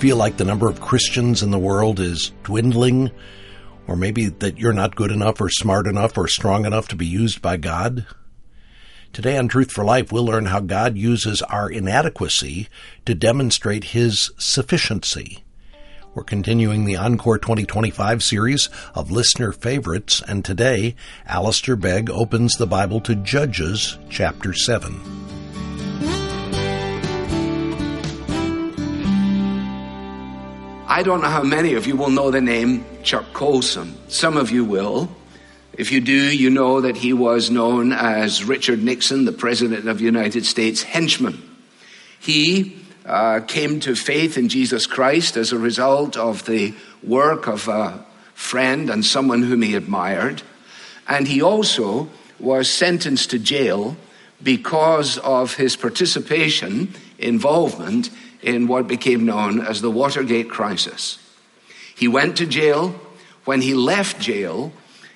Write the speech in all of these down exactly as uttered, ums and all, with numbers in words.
feel like the number of Christians in the world is dwindling? Or maybe that you're not good enough or smart enough or strong enough to be used by God? Today on Truth for Life, we'll learn how God uses our inadequacy to demonstrate His sufficiency. We're continuing the Encore twenty twenty-five series of listener favorites, and today, Alistair Begg opens the Bible to Judges chapter seven. I don't know how many of you will know the name Chuck Colson. Some of you will. If you do, you know that he was known as Richard Nixon, the President of the United States, henchman. He uh, came to faith in Jesus Christ as a result of the work of a friend and someone whom he admired. And he also was sentenced to jail because of his participation, involvement in what became known as the Watergate crisis. He went to jail. When he left jail,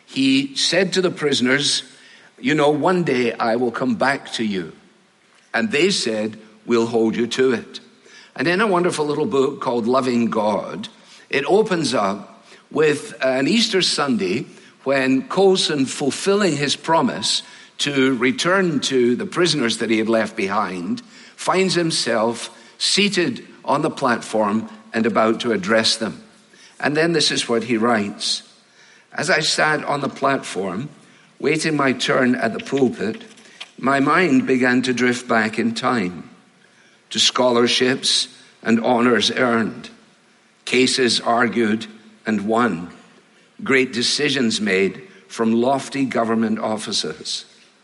he said to the prisoners, you know, one day I will come back to you. And they said, we'll hold you to it. And in a wonderful little book called Loving God, it opens up with an Easter Sunday when Colson, fulfilling his promise to return to the prisoners that he had left behind, finds himself seated on the platform and about to address them. And then this is what he writes. As I sat on the platform, waiting my turn at the pulpit, my mind began to drift back in time to scholarships and honors earned, cases argued and won, great decisions made from lofty government offices.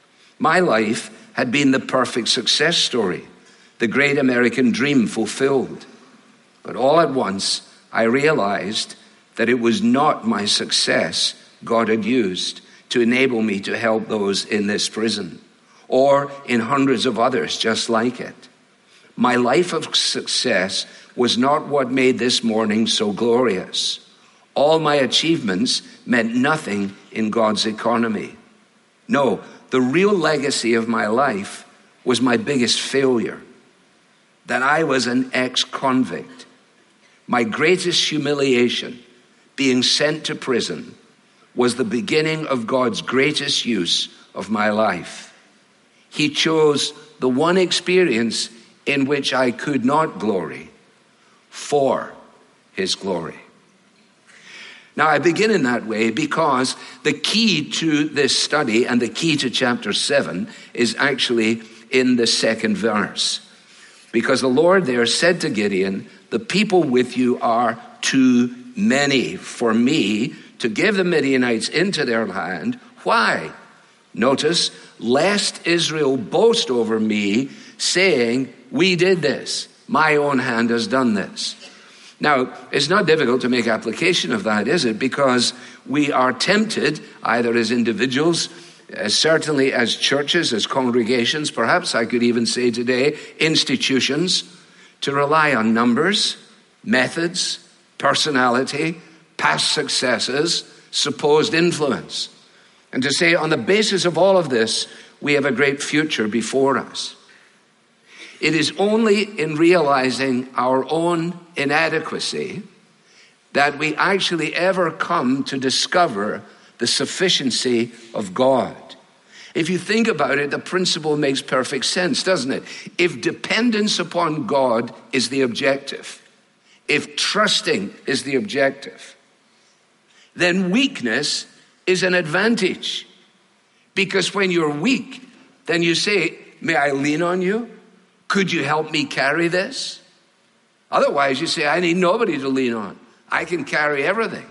My life had been the perfect success story, the great American dream fulfilled. But all at once, I realized that it was not my success God had used to enable me to help those in this prison, or in hundreds of others just like it. My life of success was not what made this morning so glorious. All my achievements meant nothing in God's economy. No, the real legacy of my life was my biggest failure, that I was an ex-convict. My greatest humiliation, being sent to prison, was the beginning of God's greatest use of my life. He chose the one experience in which I could not glory for His glory. Now, I begin in that way because the key to this study and the key to chapter seven is actually in the second verse. Because the Lord there said to Gideon, the people with you are too many for me to give the Midianites into their land. Why? Notice, lest Israel boast over me, saying, we did this. My own hand has done this. Now, it's not difficult to make application of that, is it? Because we are tempted, either as individuals, as certainly as churches, as congregations, perhaps I could even say today, institutions, to rely on numbers, methods, personality, past successes, supposed influence, and to say on the basis of all of this, we have a great future before us. It is only in realizing our own inadequacy that we actually ever come to discover the sufficiency of God. If you think about it, the principle makes perfect sense, doesn't it? If dependence upon God is the objective, if trusting is the objective, then weakness is an advantage. Because when you're weak, then you say, may I lean on you? Could you help me carry this? Otherwise, you say, I need nobody to lean on. I can carry everything.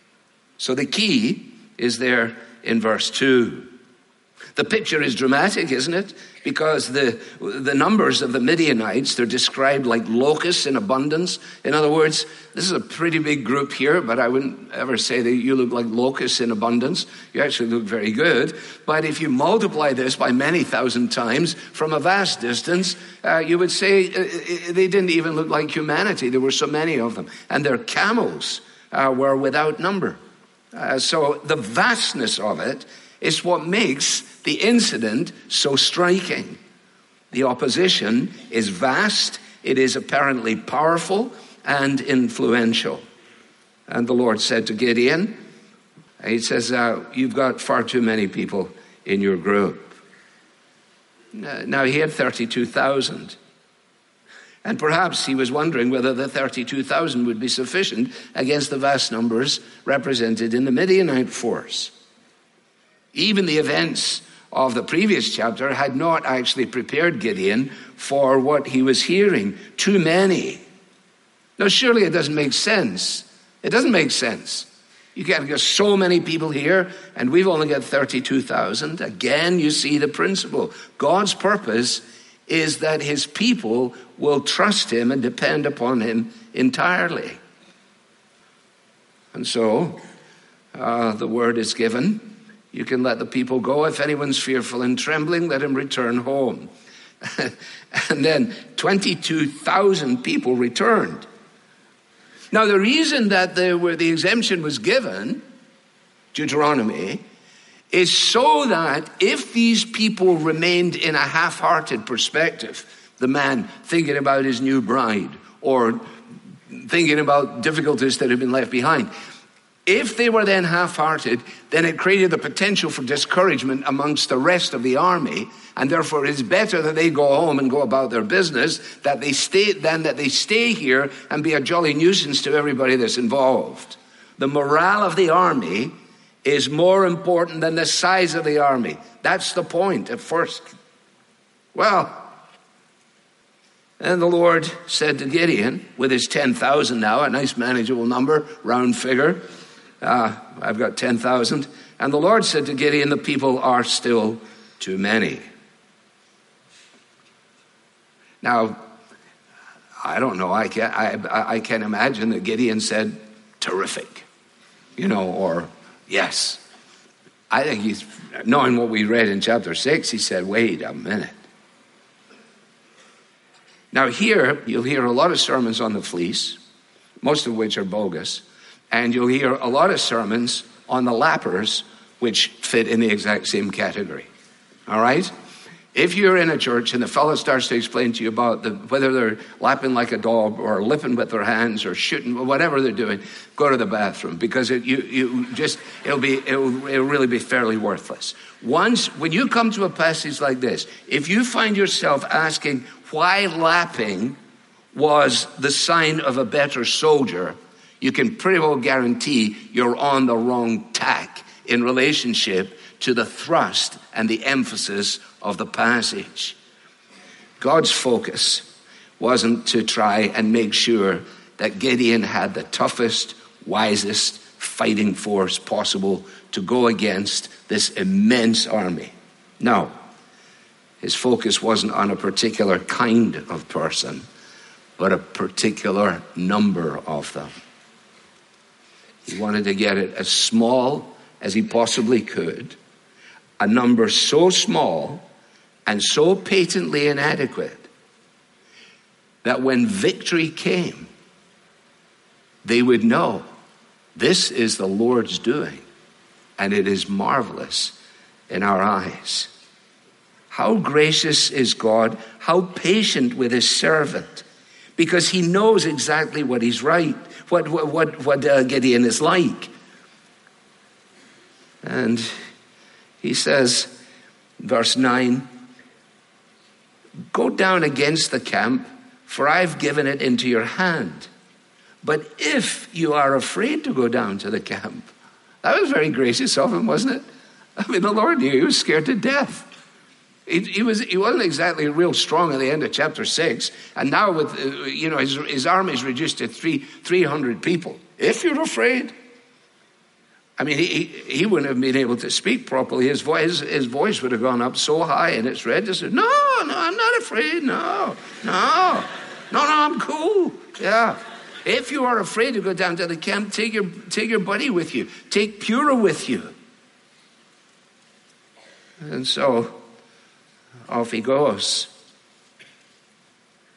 So the key is there in verse two. The picture is dramatic, isn't it? Because the the numbers of the Midianites, they're described like locusts in abundance. In other words, this is a pretty big group here, but I wouldn't ever say that you look like locusts in abundance. You actually look very good. But if you multiply this by many thousand times from a vast distance, uh, you would say uh, they didn't even look like humanity. There were so many of them. And their camels uh, were without number. Uh, so the vastness of it is what makes the incident so striking. The opposition is vast. It is apparently powerful. and influential. And the Lord said to Gideon, he says, uh, you've got far too many people in your group. Now, he had thirty-two thousand. And perhaps he was wondering whether the thirty-two thousand would be sufficient against the vast numbers represented in the Midianite force. Even the events of the previous chapter had not actually prepared Gideon for what he was hearing. Too many. Now, surely it doesn't make sense. It doesn't make sense. You can't get so many people here, and we've only got thirty-two thousand. Again, you see the principle. God's purpose is that his people will trust him and depend upon him entirely. And so, uh, the word is given. You can let the people go. If anyone's fearful and trembling, let him return home. And then twenty-two thousand people returned. Now, the reason that there were, the exemption was given, Deuteronomy, is so that if these people remained in a half-hearted perspective, the man thinking about his new bride or thinking about difficulties that had been left behind, if they were then half-hearted, then it created the potential for discouragement amongst the rest of the army, and therefore it's better that they go home and go about their business that they stay, than that they stay here and be a jolly nuisance to everybody that's involved. The morale of the army is more important than the size of the army. That's the point at first. Well, and the Lord said to Gideon, with his ten thousand now, a nice manageable number, round figure, uh, I've got ten thousand. And the Lord said to Gideon, the people are still too many. Now, I don't know, I can't, I, I can't imagine that Gideon said, terrific, you know, or yes. I think he's, knowing what we read in chapter six, he said, wait a minute. Now here, you'll hear a lot of sermons on the fleece, most of which are bogus, and you'll hear a lot of sermons on the lappers, which fit in the exact same category. All right? If you're in a church and the fellow starts to explain to you about the, whether they're lapping like a dog or lipping with their hands or shooting, whatever they're doing, go to the bathroom, because it, you, you just, it'll be, it'll, it'll really be fairly worthless. Once, when you come to a passage like this, if you find yourself asking why lapping was the sign of a better soldier, you can pretty well guarantee you're on the wrong tack in relationship to the thrust and the emphasis of the passage. God's focus wasn't to try and make sure that Gideon had the toughest, wisest fighting force possible to go against this immense army. No, his focus wasn't on a particular kind of person, but a particular number of them. He wanted to get it as small as he possibly could, a number so small and so patently inadequate that when victory came, they would know this is the Lord's doing, and it is marvelous in our eyes. How gracious is God, how patient with his servant, because he knows exactly what he's right, what, what, what, what uh, Gideon is like. And he says, verse nine, go down against the camp, for I've given it into your hand. But if you are afraid to go down to the camp, that was very gracious of him, wasn't it? I mean, the Lord knew he was scared to death. He, he, was, he wasn't exactly real strong at the end of chapter six. And now with, uh, you know, his, his army is reduced to three, 300 people. If you're afraid, I mean, he, he wouldn't have been able to speak properly. His voice, his voice would have gone up so high in its register. No, no, I'm not afraid. No, no, no, no, I'm cool. Yeah. If you are afraid to go down to the camp, take your, take your buddy with you. Take Purah with you. And so off he goes.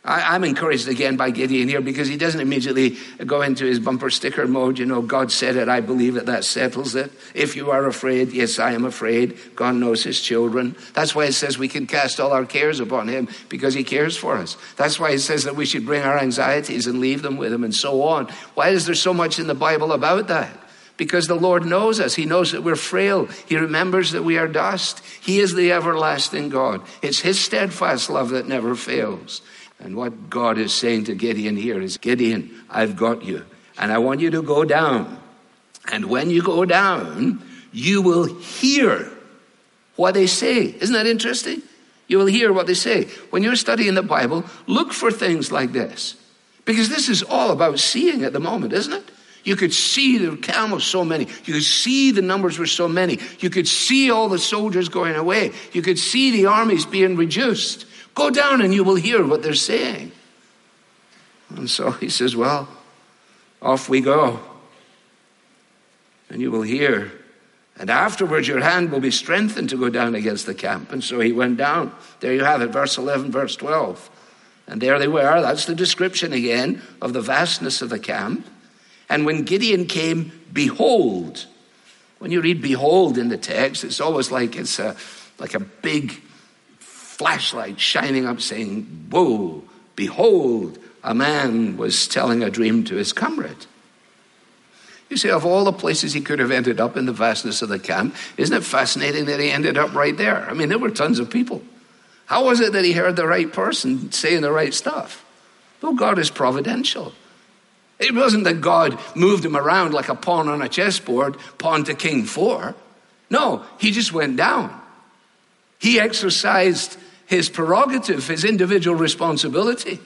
I, I'm encouraged again by Gideon here because he doesn't immediately go into his bumper sticker mode. You know, God said it, I believe it, that settles it. If you are afraid, yes, I am afraid. God knows his children. That's why it says we can cast all our cares upon him because he cares for us. That's why it says that we should bring our anxieties and leave them with him and so on. Why is there so much in the Bible about that? Because the Lord knows us. He knows that we're frail. He remembers that we are dust. He is the everlasting God. It's his steadfast love that never fails. And what God is saying to Gideon here is, Gideon, I've got you. And I want you to go down. And when you go down, you will hear what they say. Isn't that interesting? You will hear what they say. When you're studying the Bible, look for things like this. Because this is all about seeing at the moment, isn't it? You could see the camels so many. You could see the numbers were so many. You could see all the soldiers going away. You could see the armies being reduced. Go down and you will hear what they're saying. And so he says, well, off we go. And you will hear. And afterwards your hand will be strengthened to go down against the camp. And so he went down. There you have it, verse eleven, verse twelve. And there they were. That's the description again of the vastness of the camp. And when Gideon came, behold. When you read behold in the text, it's always like it's a, like a big flashlight shining up saying, whoa, behold, a man was telling a dream to his comrade. You see, of all the places he could have ended up in the vastness of the camp, isn't it fascinating that he ended up right there? I mean, there were tons of people. How was it that he heard the right person saying the right stuff? Well, God is providential. It wasn't that God moved him around like a pawn on a chessboard, pawn to king four. No, he just went down. He exercised his prerogative, his individual responsibility.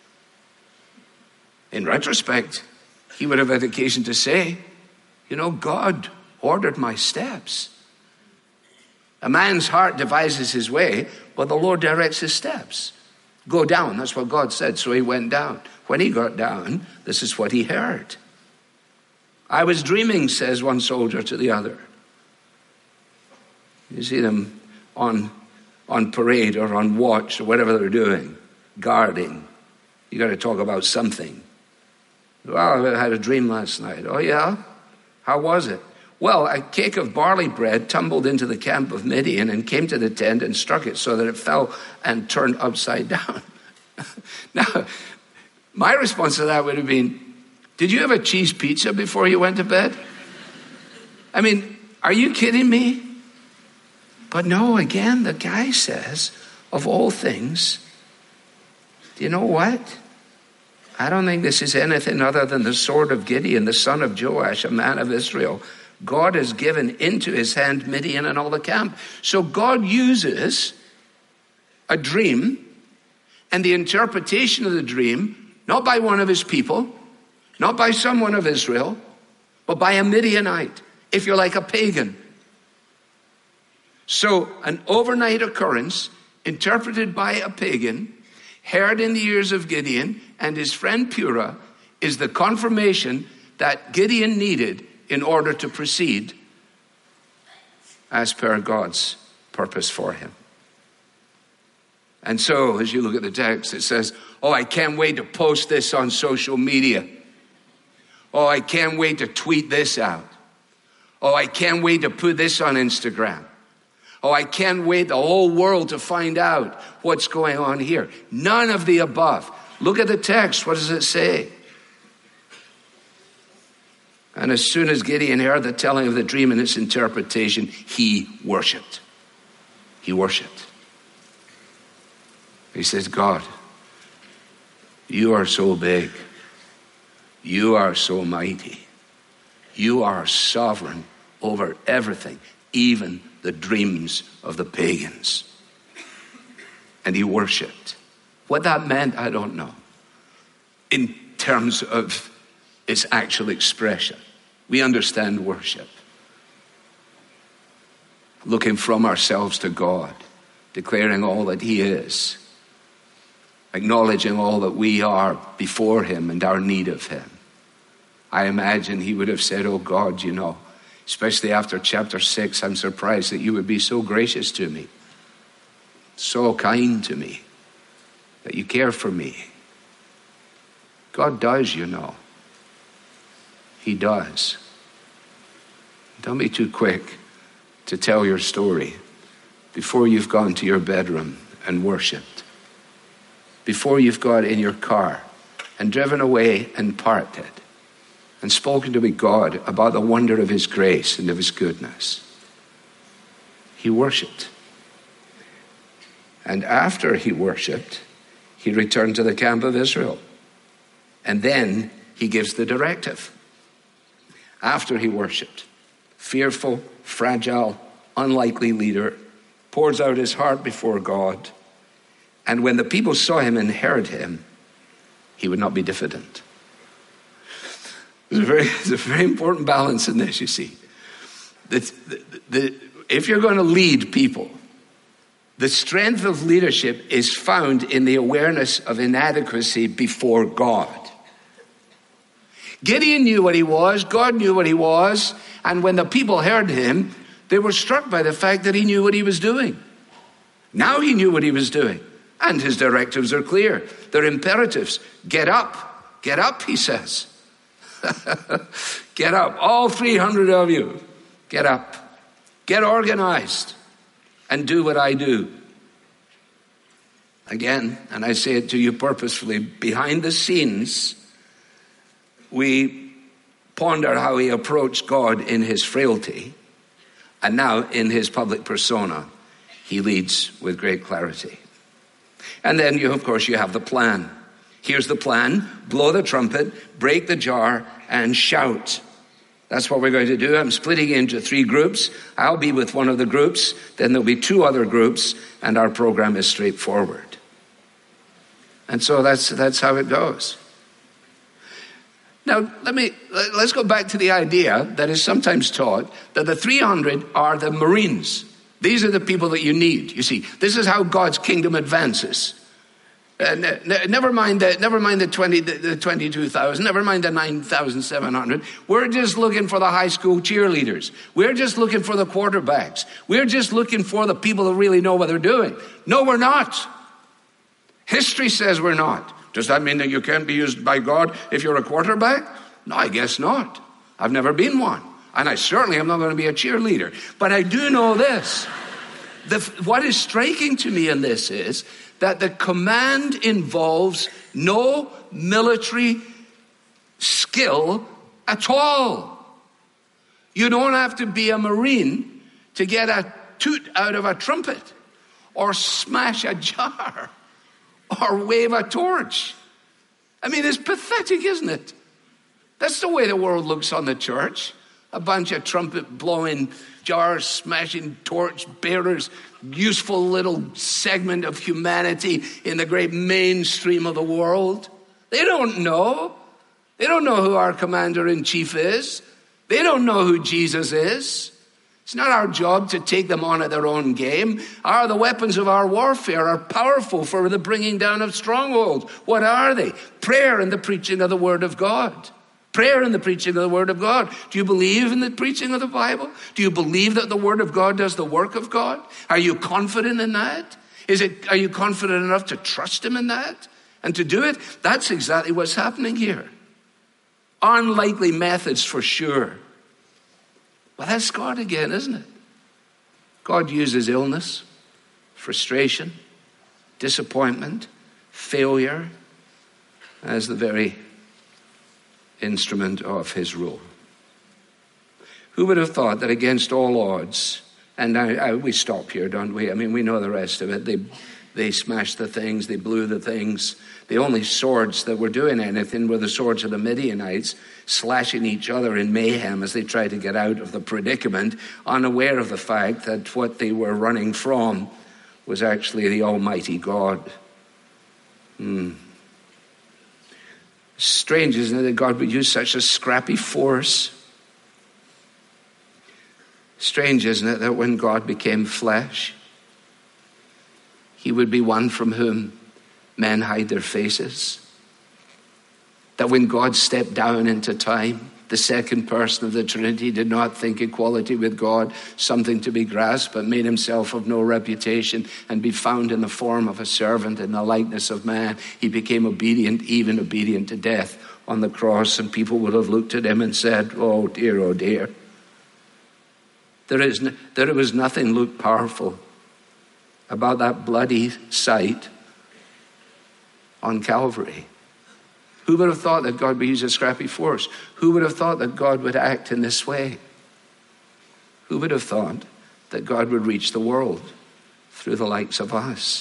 In retrospect, he would have had occasion to say, you know, God ordered my steps. A man's heart devises his way, but the Lord directs his steps. Go down, that's what God said, so he went down. When he got down, this is what he heard. I was dreaming, says one soldier to the other. You see them on, on parade or on watch or whatever they're doing, guarding. You got to talk about something. Well, I had a dream last night. Oh, yeah? How was it? Well, a cake of barley bread tumbled into the camp of Midian and came to the tent and struck it so that it fell and turned upside down. Now, my response to that would have been, did you have a cheese pizza before you went to bed? I mean, are you kidding me? But no, again, the guy says, of all things, do you know what? I don't think this is anything other than the sword of Gideon, the son of Joash, a man of Israel. God has given into his hand Midian and all the camp. So God uses a dream and the interpretation of the dream, not by one of his people, not by someone of Israel, but by a Midianite, if you're like a pagan. So an overnight occurrence interpreted by a pagan, heard in the ears of Gideon and his friend Purah, is the confirmation that Gideon needed in order to proceed as per God's purpose for him. And so, as you look at the text, it says, oh, I can't wait to post this on social media. Oh, I can't wait to tweet this out. Oh, I can't wait to put this on Instagram. Oh, I can't wait the whole world to find out what's going on here. None of the above. Look at the text. What does it say? And as soon as Gideon heard the telling of the dream and its interpretation, he worshiped. He worshiped. He says, God, you are so big. You are so mighty. You are sovereign over everything, even the dreams of the pagans. And he worshiped. What that meant, I don't know. In terms of its actual expression, we understand worship. Looking from ourselves to God, declaring all that he is, acknowledging all that we are before him and our need of him. I imagine he would have said, oh God, you know, especially after chapter six, I'm surprised that you would be so gracious to me, so kind to me, that you care for me. God does, you know. He does. Don't be too quick to tell your story before you've gone to your bedroom and worshipped, before you've got in your car and driven away and parked it and spoken to God about the wonder of his grace and of his goodness. He worshipped. And after he worshipped, he returned to the camp of Israel. And then he gives the directive. After he worshipped, fearful, fragile, unlikely leader, pours out his heart before God. And when the people saw him and heard him, he would not be diffident. There's a very, there's a very important balance in this, you see. The, the, the, if you're going to lead people, the strength of leadership is found in the awareness of inadequacy before God. Gideon knew what he was, God knew what he was, and when the people heard him, they were struck by the fact that he knew what he was doing. Now he knew what he was doing, and his directives are clear. They're imperatives. Get up, get up, he says. Get up, all three hundred of you, get up, get organized, and do what I do. Again, and I say it to you purposefully, behind the scenes, we ponder how he approached God in his frailty, and now in his public persona, he leads with great clarity. And then, you, of course, you have the plan. Here's the plan. Blow the trumpet, break the jar, and shout. That's what we're going to do. I'm splitting into three groups. I'll be with one of the groups. Then there'll be two other groups, and our program is straightforward. And so that's that's how it goes. Now, let me, let's go back to the idea that is sometimes taught that the three hundred are the Marines. These are the people that you need. You see, this is how God's kingdom advances. Uh, ne- ne- never mind the, never mind the twenty, the, the twenty-two thousand. Never mind the nine thousand seven hundred. We're just looking for the high school cheerleaders. We're just looking for the quarterbacks. We're just looking for the people who really know what they're doing. No, we're not. History says we're not. Does that mean that you can't be used by God if you're a quarterback? No, I guess not. I've never been one. And I certainly am not going to be a cheerleader. But I do know this. The, what is striking to me in this is that the command involves no military skill at all. You don't have to be a Marine to get a toot out of a trumpet or smash a jar or wave a torch. I mean, it's pathetic, isn't it? That's the way the world looks on the church. A bunch of trumpet blowing, jars smashing, torch bearers, useful little segment of humanity in the great mainstream of the world. They don't know. They don't know who our commander-in-chief is. They don't know who Jesus is. It's not our job to take them on at their own game. Our, the weapons of our warfare are powerful for the bringing down of strongholds. What are they? Prayer and the preaching of the Word of God. Prayer and the preaching of the Word of God. Do you believe in the preaching of the Bible? Do you believe that the Word of God does the work of God? Are you confident in that? Is it? Are you confident enough to trust Him in that and to do it? That's exactly what's happening here. Unlikely methods for sure. Well, that's God again, isn't it? God uses illness, frustration, disappointment, failure as the very instrument of his rule. Who would have thought that against all odds, and I, I, we stop here, don't we? I mean, we know the rest of it. They they smashed the things, they blew the things. The only swords that were doing anything were the swords of the Midianites, slashing each other in mayhem as they tried to get out of the predicament, unaware of the fact that what they were running from was actually the Almighty God. Hmm. Strange, isn't it, that God would use such a scrappy force? Strange, isn't it, that when God became flesh, he would be one from whom men hide their faces? That when God stepped down into time, the second person of the Trinity, did not think equality with God something to be grasped, but made himself of no reputation, and be found in the form of a servant in the likeness of man. He became obedient, even obedient to death on the cross, and people would have looked at him and said, oh dear, oh dear. There is no, there was nothing looked powerful about that bloody sight on Calvary. Who would have thought that God would use a scrappy force? Who would have thought that God would act in this way? Who would have thought that God would reach the world through the likes of us?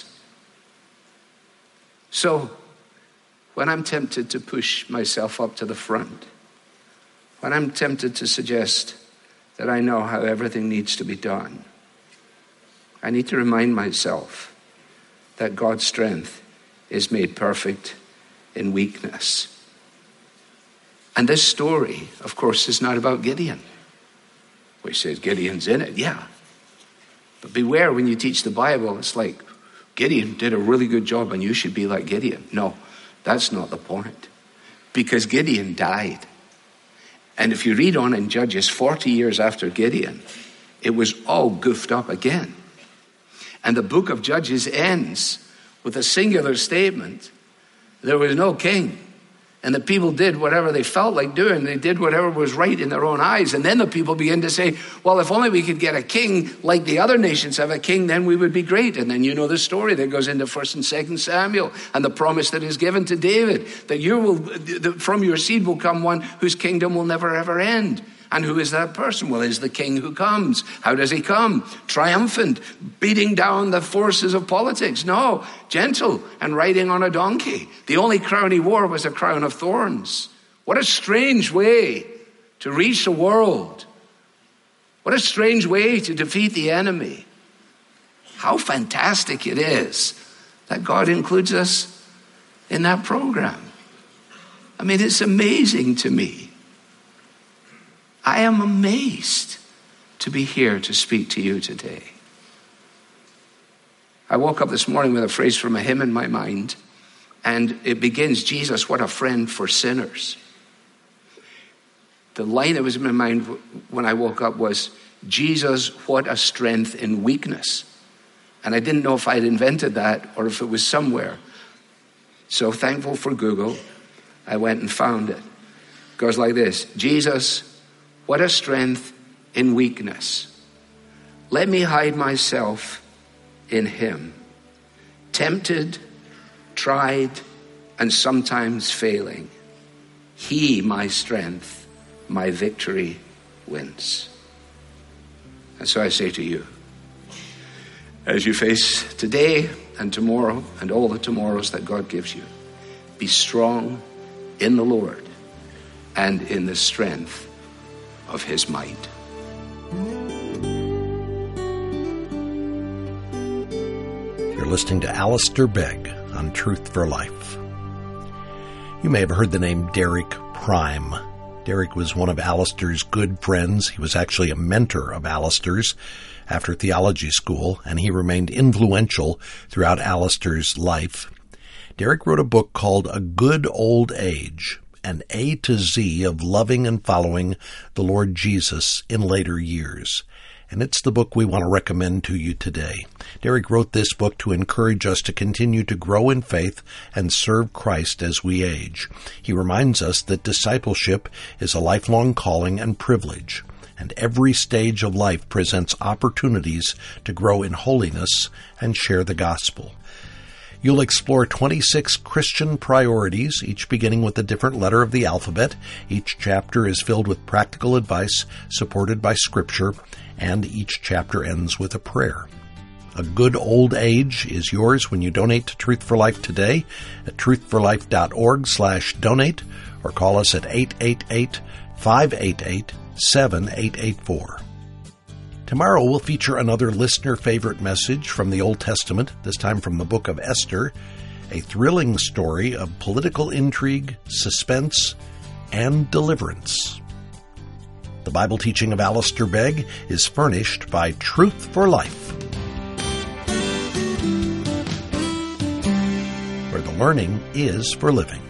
So, when I'm tempted to push myself up to the front, when I'm tempted to suggest that I know how everything needs to be done, I need to remind myself that God's strength is made perfect in weakness. And this story, of course, is not about Gideon. We say Gideon's in it, yeah. But beware when you teach the Bible, it's like, Gideon did a really good job and you should be like Gideon. No, that's not the point. Because Gideon died. And if you read on in Judges, forty years after Gideon, it was all goofed up again. And the book of Judges ends with a singular statement. There was no king. And the people did whatever they felt like doing. They did whatever was right in their own eyes. And then the people began to say, well, if only we could get a king like the other nations have a king, then we would be great. And then you know the story that goes into First and Second Samuel and the promise that is given to David, that you will, from your seed will come one whose kingdom will never ever end. And who is that person? Well, is the king who comes. How does he come? Triumphant, beating down the forces of politics. No, gentle and riding on a donkey. The only crown he wore was a crown of thorns. What a strange way to reach the world. What a strange way to defeat the enemy. How fantastic it is that God includes us in that program. I mean, it's amazing to me. I am amazed to be here to speak to you today. I woke up this morning with a phrase from a hymn in my mind, and it begins, Jesus, what a friend for sinners. The line that was in my mind when I woke up was, Jesus, what a strength in weakness. And I didn't know if I'd invented that or if it was somewhere. So thankful for Google, I went and found it. It goes like this, Jesus, what a strength in weakness. Let me hide myself in him. Tempted, tried, and sometimes failing. He, my strength, my victory wins. And so I say to you, as you face today and tomorrow and all the tomorrows that God gives you, be strong in the Lord and in the strength of his might. You're listening to Alistair Begg on Truth for Life. You may have heard the name Derek Prime. Derek was one of Alistair's good friends. He was actually a mentor of Alistair's after theology school, and he remained influential throughout Alistair's life. Derek wrote a book called A Good Old Age, an A to Z of loving and following the Lord Jesus in later years. And it's the book we want to recommend to you today. Derek wrote this book to encourage us to continue to grow in faith and serve Christ as we age. He reminds us that discipleship is a lifelong calling and privilege, and every stage of life presents opportunities to grow in holiness and share the gospel. You'll explore twenty-six Christian priorities, each beginning with a different letter of the alphabet. Each chapter is filled with practical advice supported by Scripture, and each chapter ends with a prayer. A Good Old Age is yours when you donate to Truth for Life today at truthforlife.org slash donate, or call us at eight eight eight, five eight eight, seven eight eight four. Tomorrow we'll feature another listener-favorite message from the Old Testament, this time from the book of Esther, a thrilling story of political intrigue, suspense, and deliverance. The Bible teaching of Alistair Begg is furnished by Truth for Life, where the learning is for living.